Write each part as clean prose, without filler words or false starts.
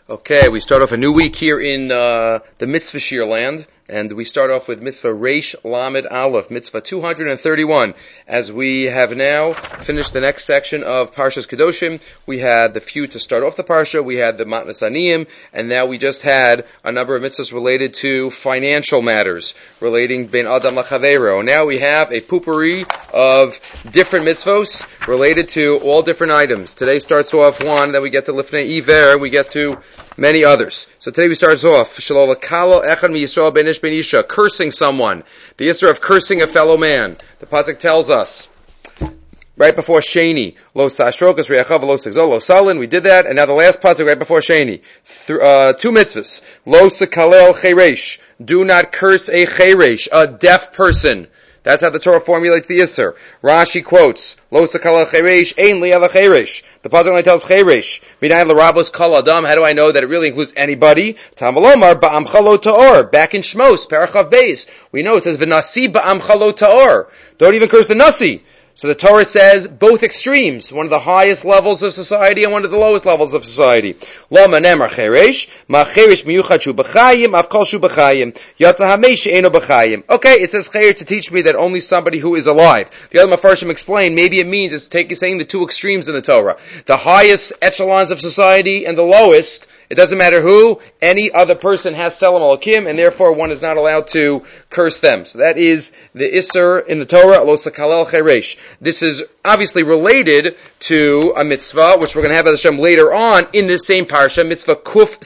Okay, we start off a new week here in the Mitzvah Shir land, and we start off with Mitzvah Reish Lamed Aleph, Mitzvah 231. As we have now finished the next section of Parshas Kedoshim, we had the few to start off the Parsha, we had the Matnas Aniyim, and now we just had a number of mitzvahs related to financial matters, relating Ben Adam Lachavero. Now we have a poopery of different mitzvos related to all different items. Today starts off one, then we get to Lifnei Iver, we get to many others. So today we start off, cursing someone. The issur of cursing a fellow man. The pasuk tells us, right before Sheni, lo sashrokas re'achav lo sigzol lo salin, we did that, and now the last pasuk right before Sheni. Two mitzvahs. Lo sekalel cheresh, do not curse a cheresh, a deaf person. That's how the Torah formulates the issur. Rashi quotes, Lo sakala cheresh, ein li ala cheresh. The pasuk only tells cheresh. Minayin l'rabos kol adam. How do I know that it really includes anybody? Tamalomar ba'amcha lo ta'or. Back in Shmos, Parachav Beis, we know it says v'nasi ba'amcha lo ta'or. Don't even curse the nasi. So the Torah says both extremes, one of the highest levels of society and one of the lowest levels of society. Lama nemar cheresh, ma cheresh miyuchad shu b'chayim, av kol shu b'chayim, yatza hamei she'eno b'chayim. Okay, it says cheresh to teach me that only somebody who is alive. The other Mefarshim explain, maybe it means it's saying the two extremes in the Torah. The highest echelons of society and the lowest. It doesn't matter who, any other person has Selam Alakim, and therefore one is not allowed to curse them. So that is the issur in the Torah, Lo Sakalel Cheresh. This is obviously related to a mitzvah, which we're going to have as Hashem later on in this same parsha, mitzvah Reish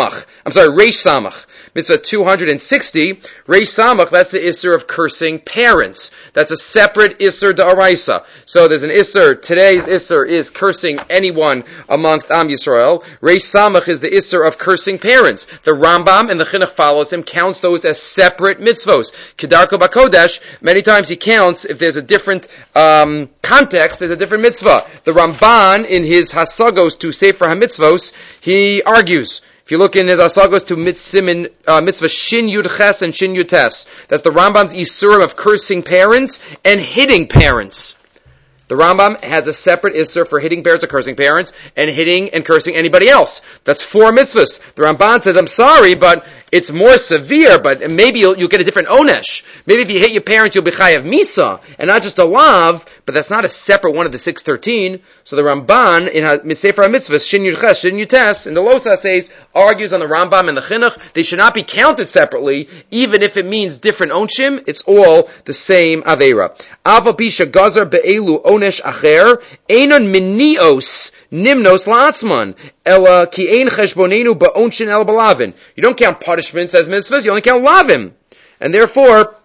Samach. Mitzvah 260, Reish Samach, that's the issur of cursing parents. That's a separate issur d'oraisa. So there's an issur, today's issur is cursing anyone amongst Am Yisrael. Reish Samach is the issur of cursing parents. The Rambam and the Chinuch follows him, counts those as separate mitzvos. Kedarko Bakodesh, many times he counts, if there's a different context, there's a different mitzvah. The Ramban, in his Hasagos to Sefer HaMitzvos, he argues. If you look in his Asagos to mitzvah Shin Yud Ches and Shin Yud Tes, that's the Rambam's isurim of cursing parents and hitting parents. The Rambam has a separate issur for hitting parents or cursing parents, and hitting and cursing anybody else. That's 4 mitzvahs. The Ramban says, I'm sorry, but it's more severe, but maybe you'll get a different onesh. Maybe if you hit your parents, you'll be chayav misa, and not just a lav, but that's not a separate one of the 613. So the Ramban, in Sefer HaMitzvahs, Shin Yud Ches, Shin Yud Tes, in the Losa says, argues on the Rambam and the Chinuch, they should not be counted separately, even if it means different onshim, it's all the same aveira. Ava pisha gazar be'elu onesh acher, einon minios nimnos la'atzman, ela ki ein cheshbonenu ba'onshin el balavin. You don't count punishments as mitzvahs, you only count lavim. And therefore,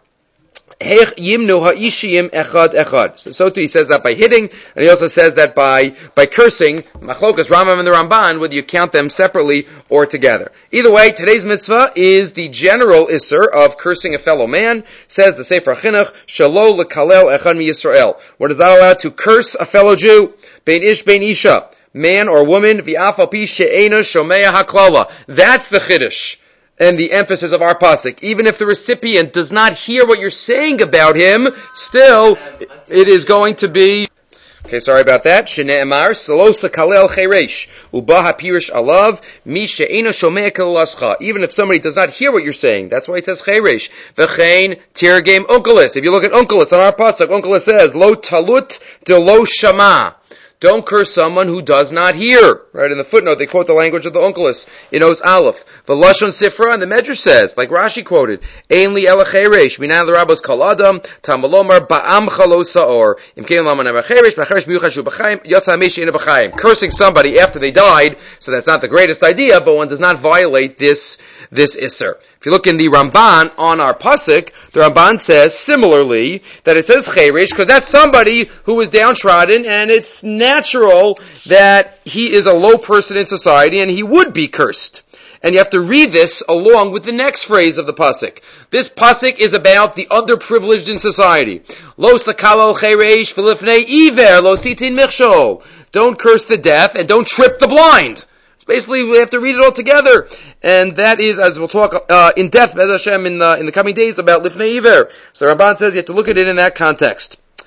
Hech yimnu ha'ishiyim echad echad. So too he says that by hitting, and he also says that by cursing, machlokas, Rambam and the Ramban, whether you count them separately or together. Either way, today's mitzvah is the general issur of cursing a fellow man. Says the Sefer Chinuch, shalo lekalel echad mi Yisrael. One is not allowed to curse a fellow Jew, bein ish bein isha, man or woman, v'afal pi she'ena shomea haklala. That's the chiddush and the emphasis of our pasuk. Even if the recipient does not hear what you're saying about him, still, it is going to be... Okay, sorry about that. Shene'emar, Salosa Kalel Cheresh, Ubaha Pirish Alav, Mi She'ena Shomea Kalascha. Even if somebody does not hear what you're saying, that's why it says Cheresh. V'chein, Tirgem Onkelos. If you look at Onkelos on our pasuk, Onkelos says, Lo Talut de Lo Shama. Don't curse someone who does not hear. Right in the footnote, they quote the language of the Onkelos in Oz Aleph. The Lashon Sifra, and the Medrash says, like Rashi quoted, Ein li ela cheresh, minan l'rabos kol adam, tamalomar ba'amcha lo sa'or, im kein laman ema cheresh, b'cheresh miyuchad shu b'chayim, yotza hamei she'ena b'chayim. Cursing somebody after they died, so that's not the greatest idea, but one does not violate this issur. If you look in the Ramban on our pasuk, the Ramban says similarly that it says cheresh because that's somebody who is downtrodden, and it's natural that he is a low person in society and he would be cursed. And you have to read this along with the next phrase of the pasuk. This pasuk is about the underprivileged in society. Lo sakalo cheresh v'lifnei iver lo sitin michshol. Don't curse the deaf and don't trip the blind. Basically, we have to read it all together, and that is, as we'll talk in depth, Bez Hashem, in the coming days about Lifnei Iver. So Ramban says you have to look at it in that context.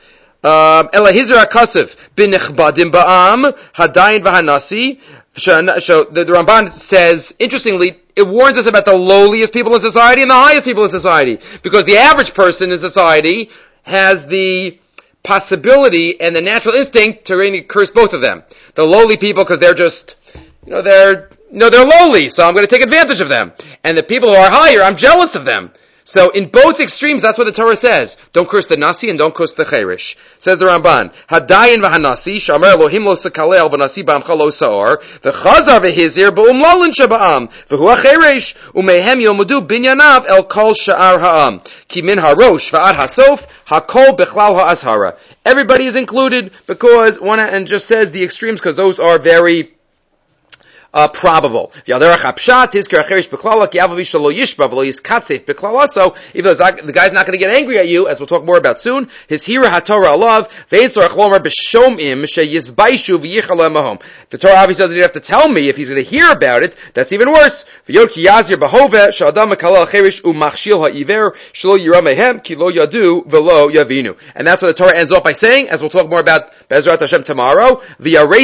Elahizar HaKasif b'nechbadim ba'am hadayin v'hanasi. So the Ramban says, interestingly, it warns us about the lowliest people in society and the highest people in society, because the average person in society has the possibility and the natural instinct to really curse both of them. The lowly people, because they're just, they're lowly, so I'm going to take advantage of them. And the people who are higher, I'm jealous of them. So in both extremes, that's what the Torah says. Don't curse the Nasi and don't curse the Cheresh. Says the Ramban, Hadayin v'hanasi, Shamar Elohim lo sekalel v'nasi ba'amcha lo sa'or, v'chazar v'hizir b'umlalin shaba'am, v'hu ha'cheresh, u'mehem yomudu binyanav el kol sha'ar ha'am, ki min harosh v'ad hasof, ha'kol b'chlal ha'azhara. Everybody is included, because and just says the extremes, because those are very probable. Even though the guy's not going to get angry at you, as we'll talk more about soon, his hira haTorah alav, the Torah obviously doesn't even have to tell me if he's going to hear about it. That's even worse. And that's what the Torah ends off by saying, as we'll talk more about Be'ezrat Hashem tomorrow, the end of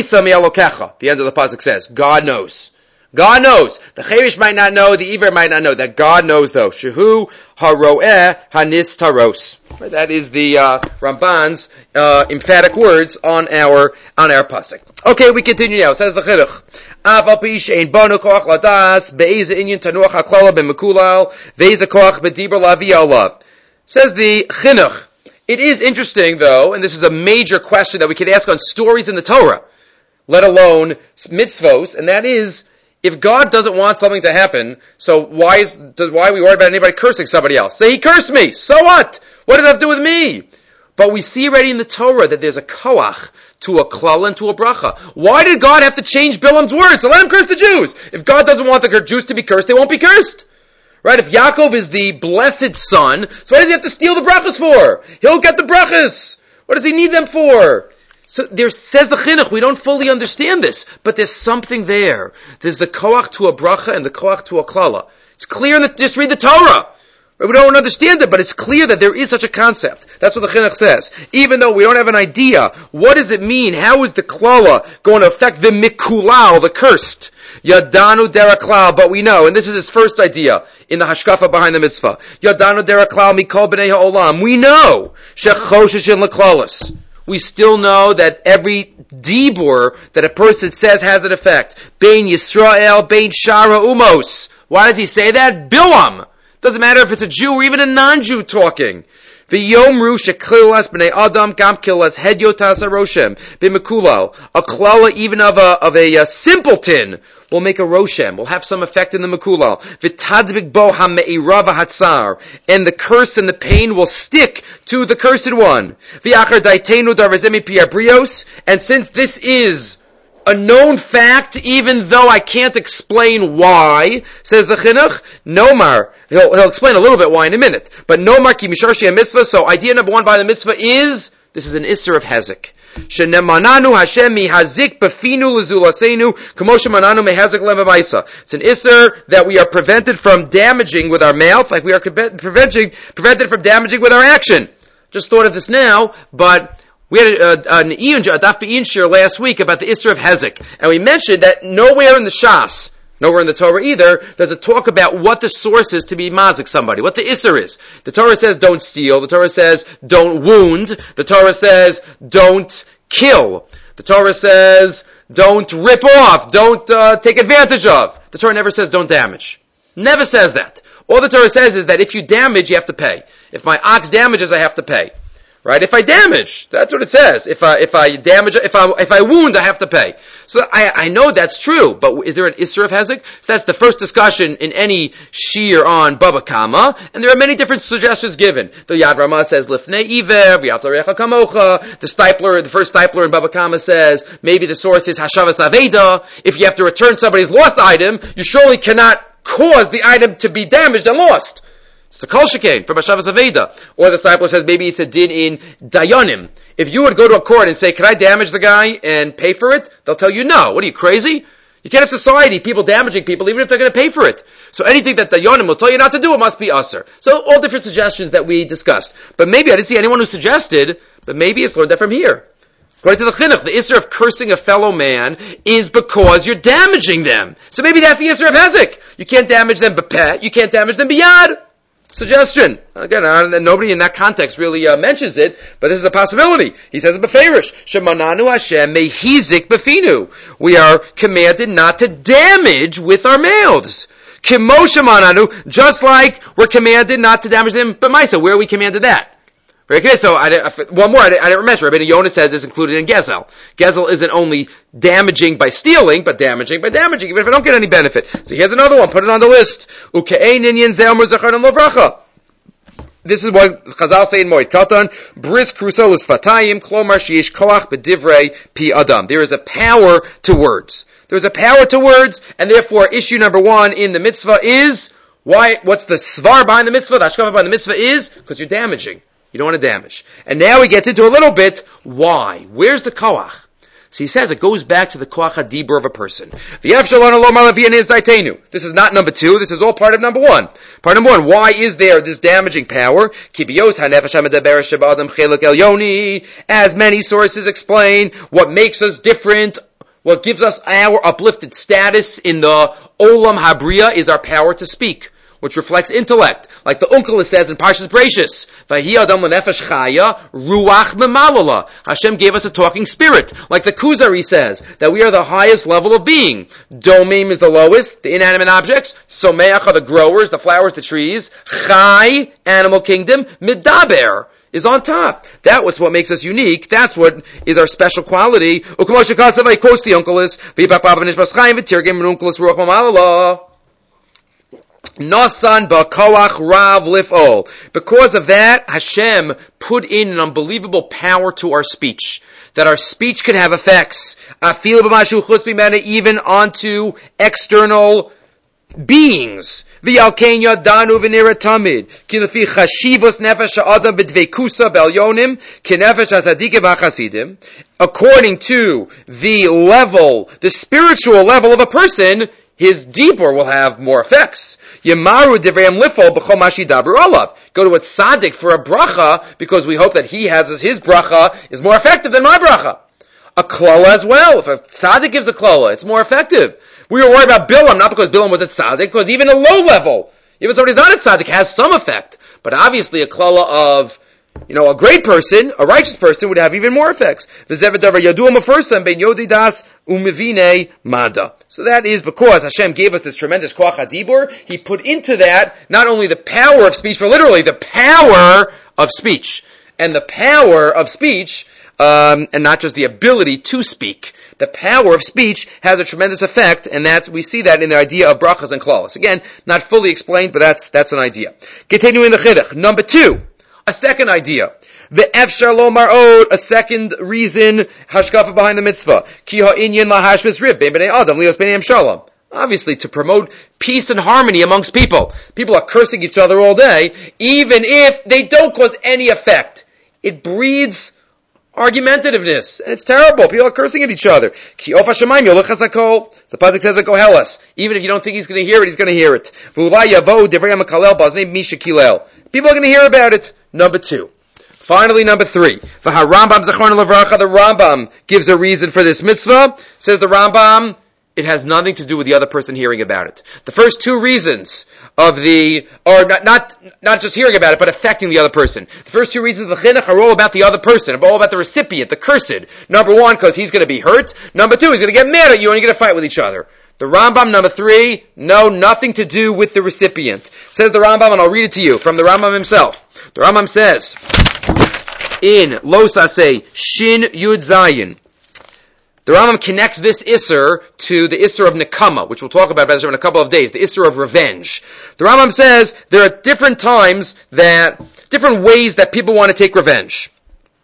the pasuk says, God knows. God knows. The Cheresh might not know, the Iver might not know. That God knows though. Shehu haroeh hanis taros. That is the Ramban's emphatic words on our pasuk. Okay, we continue now. It says the Chinuch. Aval pi she'ein banu koach ladas be'eze inyan tanuach haklala b'mekulal ve'eze koach b'dibur lavi alav. Says the Chinuch. It is interesting though, and this is a major question that we can ask on stories in the Torah, let alone mitzvos, and that is, if God doesn't want something to happen, so why are we worried about anybody cursing somebody else? Say he cursed me, so what? What does that have to do with me? But we see already in the Torah that there's a koach to a klal and to a bracha. Why did God have to change Bilam's words? So let him curse the Jews. If God doesn't want the Jews to be cursed, they won't be cursed. Right? If Yaakov is the blessed son, so why does he have to steal the brachas for? He'll get the brachas. What does he need them for? So there says the Chinuch, we don't fully understand this, but there's something there. There's the koach to a bracha and the koach to a klala. It's clear just read the Torah. We don't understand it, but it's clear that there is such a concept. That's what the Chinuch says. Even though we don't have an idea, what does it mean? How is the klala going to affect the mikulal, the cursed? Yadanu deraklal, but we know, and this is his first idea in the hashkafa behind the mitzvah. Yadanu deraklal mikol b'nei ha'olam. We know shechoshishin leklalis. We still know that every dibur that a person says has an effect. Bein Yisrael, bein Shara Umos. Why does he say that? Bilam. Doesn't matter if it's a Jew or even a non-Jew talking. V'yomru sheklilas b'nei Adam gam kilas hedyotas aroshem b'mekulal. A klala even of a simpleton will make a roshem, will have some effect in the mekulal. V'tadvik bo ha'me'ira v'hatzar. And the curse and the pain will stick to the cursed one. V'achar daitenu darazemi piabrios. And since this is a known fact, even though I can't explain why, says the Chinuch, Nomar, he'll explain a little bit why in a minute, but Nomar ki misharshi a mitzvah, so idea number one by the mitzvah is, this is an Isser of Hezek. Shenemananu Hashem mihazik befinu lezulasenu k'moshe mananu mehazik levamaysa. It's an Isser that we are prevented from damaging with our mouth, like we are prevented from damaging with our action. Just thought of this now, but we had a Daf Be'in shir last week about the Isser of Hezek, and we mentioned that nowhere in the Shas, nowhere in the Torah either, there's a talk about what the source is to be mazik somebody, what the Isser is. The Torah says don't steal, the Torah says don't wound, the Torah says don't kill, the Torah says don't rip off, don't take advantage of. The Torah never says don't damage. Never says that. All the Torah says is that if you damage, you have to pay. If my ox damages, I have to pay. Right? If I damage, that's what it says. If I wound, I have to pay. So I know that's true, but is there an Isser of Hezek? So that's the first discussion in any shir on Baba Kama, and there are many different suggestions given. The Yad Ramah says Lifnei Iver, V'yavtarecha Kamocha. The first stipler in Baba Kama says maybe the source is Hashavas Aveda. If you have to return somebody's lost item, you surely cannot cause the item to be damaged and lost. It's a kol shekain from Hashavas Aveda. Or the disciple says maybe it's a din in Dayanim. If you would go to a court and say, can I damage the guy and pay for it? They'll tell you no. What are you, crazy? You can't have society, people damaging people, even if they're going to pay for it. So anything that the Yonim will tell you not to do, it must be usher. So all different suggestions that we discussed. But maybe I didn't see anyone who suggested, but maybe it's learned that from here. According to the Chinuch, the Isser of cursing a fellow man is because you're damaging them. So maybe that's the Isser of Hezek. You can't damage them b'peh, you can't damage them b'yad. Suggestion. Again, nobody in that context really mentions it, but this is a possibility. He says it b'feirish. Shemananu Hashem mehizik b'finu. We are commanded not to damage with our mouths. Kimo shemananu, just like we're commanded not to damage them b'maisa. Where are we commanded that? Very good. So one more. I didn't mention. Rabbeinu Yonah says is included in Gezel. Gezel isn't only damaging by stealing, but damaging by damaging, even if I don't get any benefit. So here's another one. Put it on the list. Uke'ein inyan ze'omer zacharnim lovracha. This is what Chazal say in Moed Katan. Bris kruso l'sfatayim klomar sheyesh koach b'divrei pi adam. There is a power to words. There's a power to words, and therefore issue number one in the mitzvah is why? What's the svar behind the mitzvah? The hashkafa behind the mitzvah is because you're damaging. You don't want to damage. And now he gets into a little bit, why? Where's the koach? So he says it goes back to the koach hadibur of a person. This is not number two, this is all part of number one. Part number one, why is there this damaging power? As many sources explain, what makes us different, what gives us our uplifted status in the Olam Habriya is our power to speak, which reflects intellect. Like the Unkel says in Parshas Bereishis, Vahi Adam L'Nefesh Chaya, Ruach Memalola. Hashem gave us a talking spirit. Like the Kuzari says, that we are the highest level of being. Domim is the lowest, the inanimate objects. Someach are the growers, the flowers, the trees. Chai, animal kingdom. Midaber is on top. That was what makes us unique. That's what is our special quality. U'k'mo shekatzav, he quotes the Unkelis, V'yipach Baba Nishbas Chaim, V'tirgim Unkelis Ruach Memalola. Nasan ba'koach rav lif'ol. Because of that, Hashem put in an unbelievable power to our speech. That our speech can have effects. Even onto external beings. V'yalkein yadanu v'nira tamid. Ki lefi chashivos nefesh ha'adam b'dveikusa b'elyonim ki nefesh ha'tzadikim v'chasidim. According to the level, the spiritual level of a person, his deeper will have more effects. Yemaru divrayim lifol b'chol mashi dabru alav. Go to a tzaddik for a bracha because we hope that he has his bracha is more effective than my bracha. A klala as well. If a tzaddik gives a klala, it's more effective. We were worried about Bilam, not because Bilam was a tzaddik, because even a low level, even somebody's not a tzaddik, has some effect. But obviously a klala of, a great person, a righteous person, would have even more effects. So that is because Hashem gave us this tremendous koach hadibur. He put into that not only the power of speech, but literally the power of speech. And the power of speech, and not just the ability to speak. The power of speech has a tremendous effect, and we see that in the idea of brachas and klalas. Again, not fully explained, but that's an idea. Continuing the chiduch. Number two. A second idea. Ve'efshar lo mar'od, a second reason, hashkafa behind the mitzvah. Ki ha'inyan lahashmis rib, bein b'nei adam, lios b'nei shalom. Obviously, to promote peace and harmony amongst people. People are cursing each other all day, even if they don't cause any effect. It breeds argumentativeness, and it's terrible. People are cursing at each other. Ki of hashemayim yolech hazakol. The pasuk says, "Kohelas." Even if you don't think he's going to hear it, he's going to hear it. V'ulai yavo divrei hakalel baznei misha kilel. People are going to hear about it. Number two. Finally, number three. The Rambam gives a reason for this mitzvah. Says the Rambam, it has nothing to do with the other person hearing about it. The first two reasons of not just hearing about it, but affecting the other person. The first two reasons of the chinuch are all about the other person, all about the recipient, the cursed. Number one, because he's going to be hurt. Number two, he's going to get mad at you and you're going to fight with each other. The Rambam, number three, nothing to do with the recipient. Says the Rambam, and I'll read it to you from the Rambam himself. The Rambam says, in Lo Saseh Shin Yud Zayin, the Rambam connects this Isser to the Isser of Nekama, which we'll talk about in a couple of days, the Isser of revenge. The Rambam says there are different ways that people want to take revenge.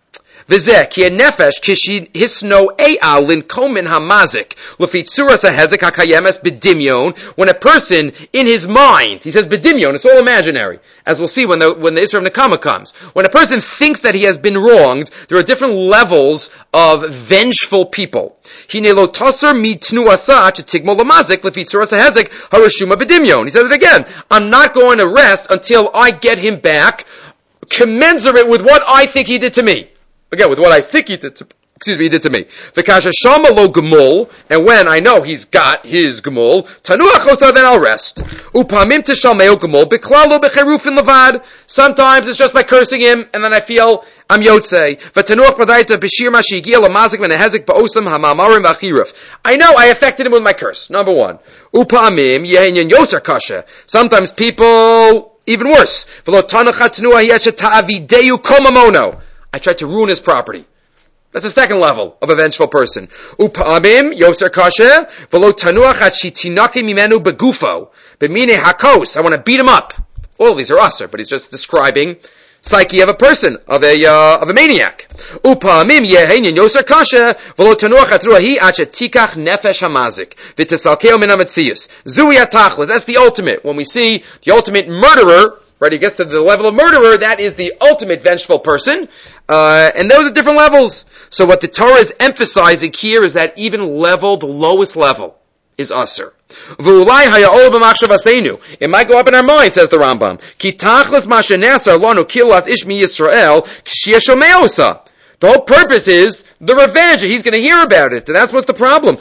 V'zeh ki nefesh kishi hisno e'al linkomin hamazik l'fitzuras hahezek hakayemes b'dimyon. When a person in his mind, he says b'dimyon, it's all imaginary, as we'll see when the Isra of Nekama comes. When a person thinks that he has been wronged, there are different levels of vengeful people. He says it again. I'm not going to rest until I get him back, commensurate with what I think he did to me. Again, with what I think he did to me. And when I know he's got his gemul, then I'll rest. Sometimes it's just by cursing him, and then I feel I'm yotzei. I know I affected him with my curse. Number one. Sometimes people, even worse. I tried to ruin his property. That's the second level of a vengeful person. Upamim yoser kasher v'lo tanuach at shitinaki mimenu begufo b'mine hakos. I want to beat him up. All of these are aser, but he's just describing psyche of a person, of a maniac. Upamim yehenyin yoser kasher v'lo tanuach at ruahi at shetikach nefesh hamazik v'tesalkeo min hametzius. Zui atachlis. That's the ultimate. When we see the ultimate murderer, right, he gets to the level of murderer, that is the ultimate vengeful person. And those are different levels. So what the Torah is emphasizing here is that even level, the lowest level, is Aser. It might go up in our mind, says the Rambam. The whole purpose is the revenge. He's going to hear about it. And that's what's the problem.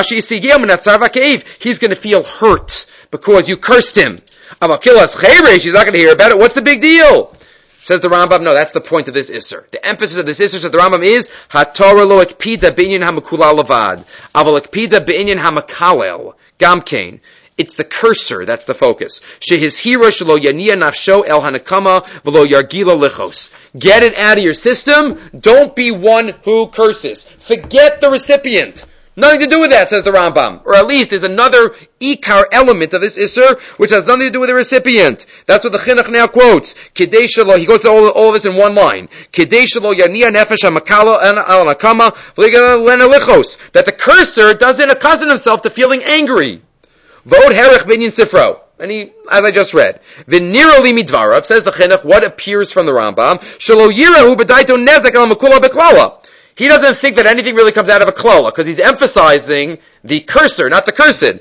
He's going to feel hurt because you cursed him. He's not going to hear about it. What's the big deal? Says the Rambam, no, that's the point of this Isser. The emphasis of this Isser, says the Rambam, is HaTorah lo ekpida b'inyan ha'mekulal levad, aval ekpida b'inyan ha'mekalel, gamkein. It's the cursor, that's the focus. Shehizhira shelo yaniya nafsho el hanakama v'lo yargila lichos. Get it out of your system. Don't be one who curses. Forget the recipient. Nothing to do with that, says the Rambam. Or at least there's another ikar element of this Isser, which has nothing to do with the recipient. That's what the Chinuch now quotes. Kidei shelo, he goes to all of this in one line. Kidei shelo yaniya nefesh ha'makala al nakama v'lena lichos. That the cursor doesn't accustom himself to feeling angry. V'od herech binyan sifro. And he, as I just read, v'nira li midvarav, says the Chinuch, what appears from the Rambam, shelo yirahu b'daito nezek al makula b'klala. He doesn't think that anything really comes out of a klola, because he's emphasizing the cursor, not the cursed.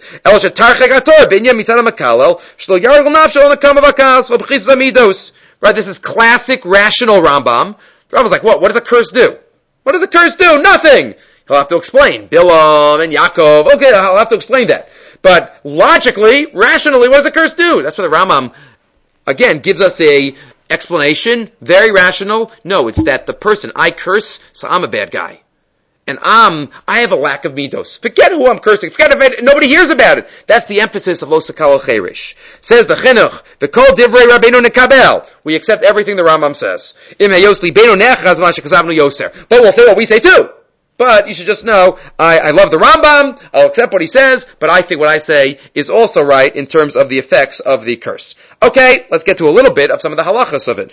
Right, this is classic rational Rambam. The Rambam's like, what does a curse do? What does a curse do? Nothing! He'll have to explain. Bilam and Yaakov. Okay, I'll have to explain that. But logically, rationally, what does a curse do? That's what the Rambam, again, gives us a explanation, very rational. No, it's that the person, I curse, so I'm a bad guy. And I have a lack of midos. Forget who I'm cursing. Forget if nobody hears about it. That's the emphasis of Lo Sakal Cherish. Says the Chinuch, the Kol Divrei Rabbeinu Nekabel. We accept everything the Rambam says. Im Hayos Libeinu Nechaz Masha Kazavnu Yoser. But we'll say what we say too. But you should just know, I love the Rambam, I'll accept what he says, but I think what I say is also right in terms of the effects of the curse. Okay, let's get to a little bit of some of the halachas of it.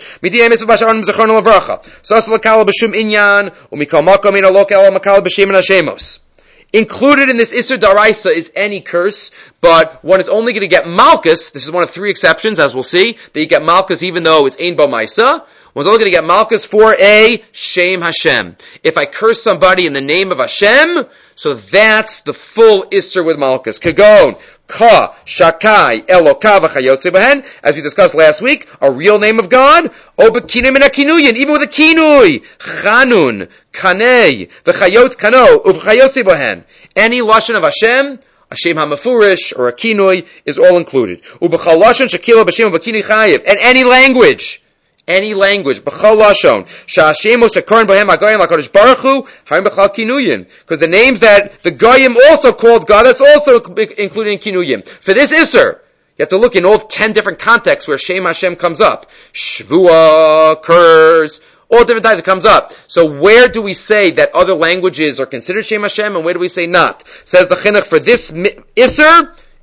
Included in this Isser Daraisa is any curse, but one is only going to get Malkus. This is one of three exceptions, as we'll see, that you get Malkus even though it's Ein Bo Maisa. One's only going to get Malkus for a Shem Hashem. If I curse somebody in the name of Hashem, so that's the full Isser with Malkus. Kagon, Ka, Shakai, Eloka, V'chayotze Behen, as we discussed last week, a real name of God, Obekinim and Akinuyin, even with a Kinui, Chanun, Kanei, V'chayotze Kano, Uv'chayotze Behen. Any Lashon of Hashem, a Shem HaMefurish, or a Kinui, is all included. Ub'chal Lashon, Shekila, B'Shem, B'Kinui Chayiv, and any language, b'chol lashon, sha'ashemos hakarin b'hem ha'goyim l'kadosh baruch hu, harim b'chal kinuyim. Because the names that the goyim also called God, that's also included in kinuyim. For this Isser, you have to look in all 10 different contexts where Shem Hashem comes up. Shvua, curse, all different times it comes up. So where do we say that other languages are considered Shem Hashem, and where do we say not? Says the Chinuch, for this Isser,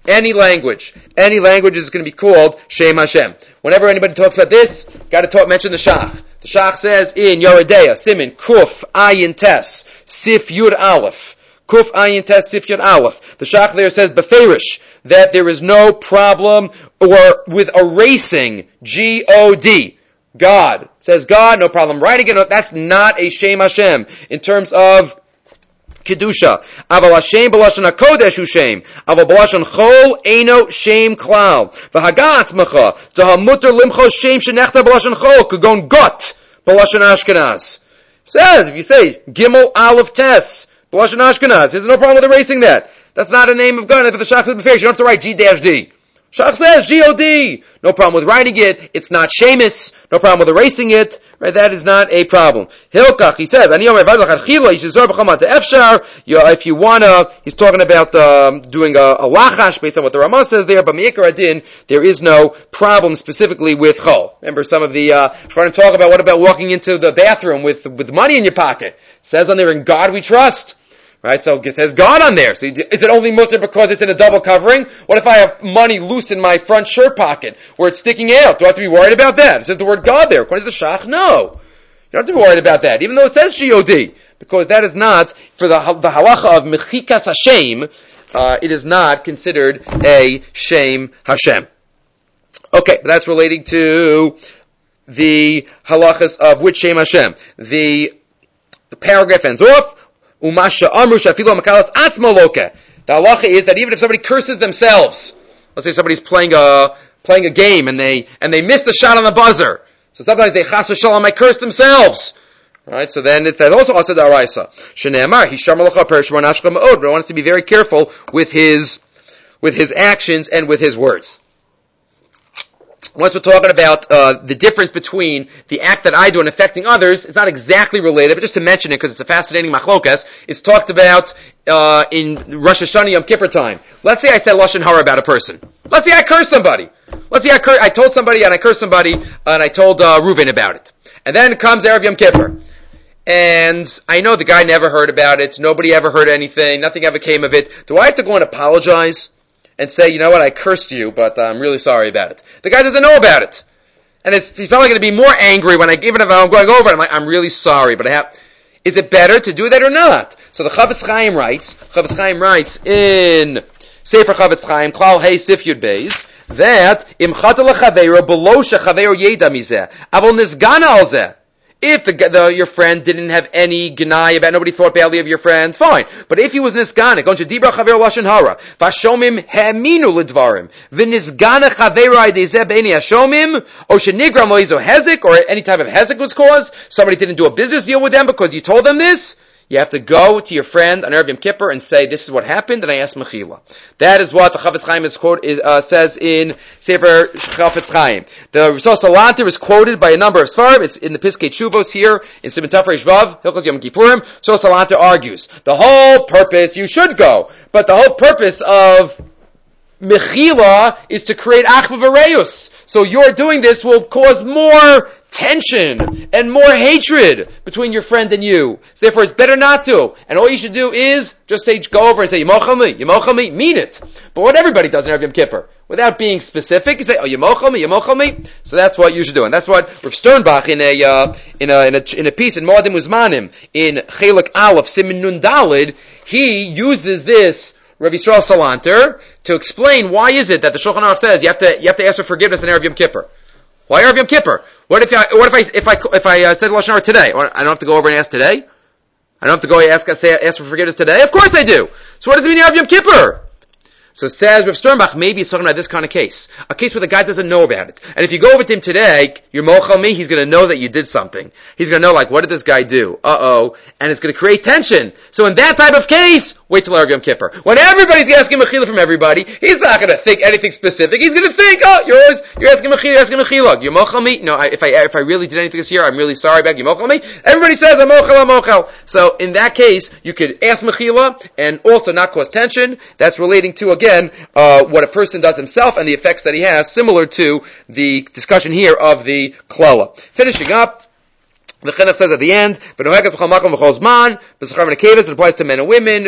Any language is going to be called Shem Hashem. Whenever anybody talks about this, got to mention the Shach. The Shach says in Yoredeya, Simin, Kuf, Ayin Tes, Sif Yud Aleph. Kuf, Ayin Tes, Sif Yud Aleph. The Shach there says, Beferish, that there is no problem with erasing G-O-D. God. Says God, no problem. Writing it, that's not a Shem Hashem in terms of Kedusha. Aval Hashem b'lashon hakodesh hu Shem. Aval b'lashon chol eino Shem klal. V'hagat macha tahamuter limcho Shem shenechta b'lashon chol kagon got b'lashon Ashkenaz. Says if you say Gimel Aleph Tes b'lashon Ashkenaz, there's no problem with erasing that. That's not a name of God. For the Shach you don't have to write G-D. Shach says G-O-D. No problem with writing it. It's not Shemus. No problem with erasing it. Right? That is not a problem. Hilkach, he says, if you wanna, he's talking about doing a lachash based on what the Ramah says there, but Me'ikar Adin, there is no problem specifically with chol. Remember some of the, trying to talk about what about walking into the bathroom with money in your pocket. It says on there, in God we trust. Right, so it says God on there. So is it only mutter because it's in a double covering? What if I have money loose in my front shirt pocket where it's sticking out? Do I have to be worried about that? It says the word God there. According to the Shach, no. You don't have to be worried about that, even though it says G-O-D. Because that is not, for the halacha of Mechikas Hashem, it is not considered a Shem Hashem. Okay, but that's relating to the halachas of which Shem Hashem. The paragraph ends off. Umasha amru shafilo makalas atzmaloke. The halacha is that even if somebody curses themselves, let's say somebody's playing a game and they miss the shot on the buzzer, so sometimes they chas v'shalom might curse themselves, right? So then that's also asad araisa. Shene'amar hishar malacha perishmar nashcha ma'od. But I want us to be very careful with his actions and with his words. Once we're talking about the difference between the act that I do and affecting others, it's not exactly related, but just to mention it because it's a fascinating machlokas, it's talked about in Rosh Hashanah Yom Kippur time. Let's say I said Lashon Hara about a person. Let's say I curse somebody. Let's say I told somebody and I cursed somebody and I told Reuven about it. And then comes Erev Yom Kippur. And I know the guy never heard about it, nobody ever heard anything, nothing ever came of it. Do I have to go and apologize? And say, you know what, I cursed you, but I'm really sorry about it. The guy doesn't know about it. And he's probably going to be more angry even if I'm going over it, I'm really sorry, but is it better to do that or not? So the Chavetz Chaim writes in Sefer Chavetz Chaim, Klal Hey Sif Yud Beis, that, Im Chata L'Chaveiro, Below Shechaveiro Yeda Mizeh, Avol Nizgana Al Zeh. If your friend didn't have any gnai about, nobody thought badly of your friend, fine. But if he was nisgana, gon shedibra chaver lashon hara, vashomim ha'aminu lidvarim, v'nisgana chaver aydezeh beini hashomim, or shenigram loizo hezek, or any type of hezek was caused, somebody didn't do a business deal with them because you told them this, you have to go to your friend on Erev Yom Kippur and say, this is what happened, and I asked Mechila. That is what the Chavetz Chaim says in Sefer Chavetz Chaim. The Risal Salanter is quoted by a number of Svarim. It's in the Piskei Tshuvos here, in Siman Tafrei Shvav, Hilchos Yom Kippurim. Risal Salanter argues, the whole purpose, you should go, but the whole purpose of Mechila is to create Achva V'Reus. So your doing this will cause more tension and more hatred between your friend and you. So therefore it's better not to. And all you should do is just say, go over and say, Yemochel me, mean it. But what everybody does in Erev Yom Kippur, without being specific, you say, oh, Yemochel me. So that's what you should do. And that's what Rav Sternbach in a piece in Moadim Uzmanim, in Chelik Aleph, Simin Nun Dalid, he uses this Rav Yisrael Salanter to explain why is it that the Shulchan Aruch says you have to ask for forgiveness in Erev Yom Kippur. Why Erev Yom Kippur? What if I said Lashon Hara today? I don't have to go over and ask today? I don't have to go ask for forgiveness today? Of course I do. So what does it mean Erev Yom Kippur? So it says Rav Sternbach, maybe he's talking about this kind of case. A case where the guy doesn't know about it. And if you go over to him today, you're mochel me, he's going to know that you did something. He's going to know, like, what did this guy do? Uh-oh. And it's going to create tension. So in that type of case, wait till Erev Yom Kippur. When everybody's asking mechila from everybody, he's not going to think anything specific. He's going to think, oh, you're asking mechila, you're mochel me? No, if I really did anything this year, I'm really sorry about you mochel me. Everybody says, I'm mochel. So in that case, you could ask mechila and also not cause tension. That's relating to, again, what a person does himself and the effects that he has, similar to the discussion here of the klala. Finishing up, The Chinuch says at the end, it applies to men and women.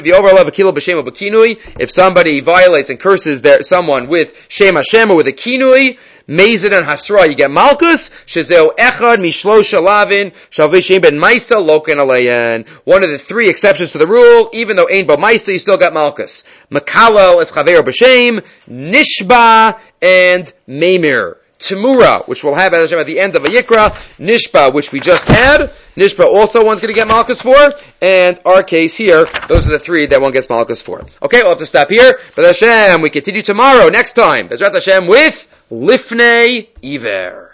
If somebody violates and curses someone with Shem Hashem or with a kinui, Mezid and Hasra, you get Malkus. Shezeo Echad Mishlosh Alavin Shalvei Shem Ben Maisa Loken Aleyan. One of the three exceptions to the rule, even though Ein Bo Maisa, you still got Malkus. Makalel is Chaver B'Shem, Nishba, and Meimir. Temura, which we'll have at the end of Vayikra, Nishba, which we just had. Nishba also one's going to get Malchus for, and our case here, those are the three that one gets Malchus for. Okay, we'll have to stop here. But Hashem, we continue tomorrow, next time, Bezrat Hashem, with Lifnei Iver.